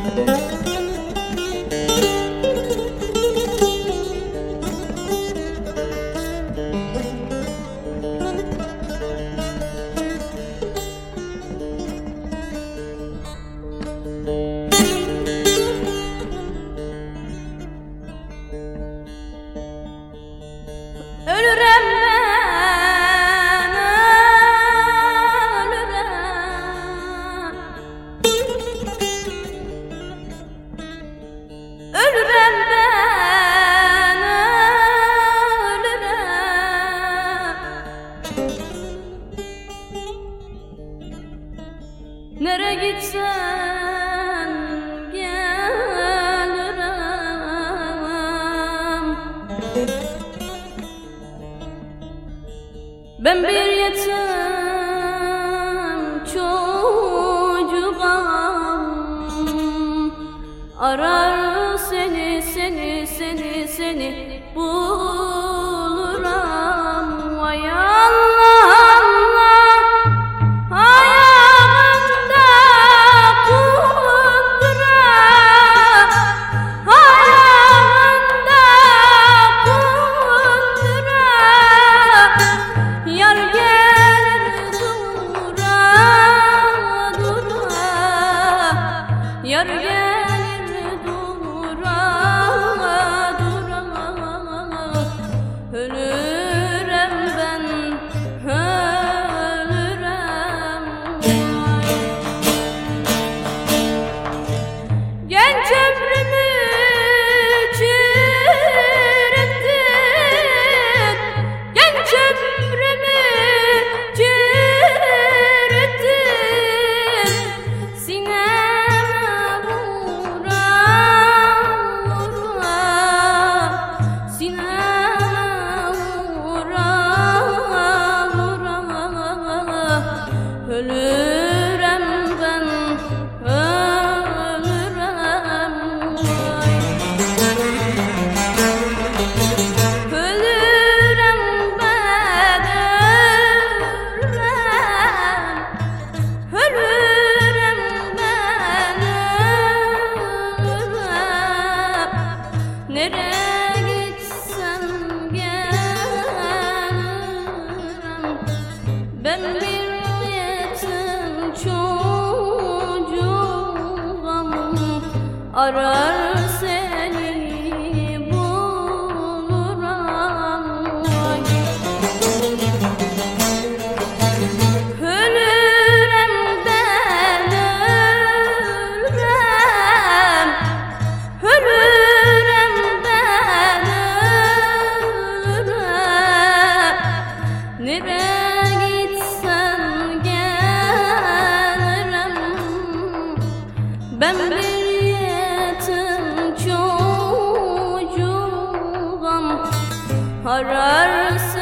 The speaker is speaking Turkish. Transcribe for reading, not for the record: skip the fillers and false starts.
Ölürem ben, ölürem. Ölürem ben, ölürem. Nere gitsen gelirim. Ben bir yetim çocuğum, arar seni buluram. Vay Allah Allah, ayağımda kundura, ayağımda kundura. Yar gelir dura dura, yar gelir dura dura. Ölürem ben, ölürem. Genç ömrümü çürüttün, genç ömrümü çürüttün. Sineme vura vura, sineme vura vura. Ölürem ben, ölürem. Ölürem ben, ölürem. Ölürem ben, ölürem. Nereye gitsem gelirim. Ben bir yetim çocuğum, arar seni buluram. Ölürem ben, ölürem. Ölürem ben, ölürem. Nereye gitsen gelirim. Ben bir yetim çocuğum, arar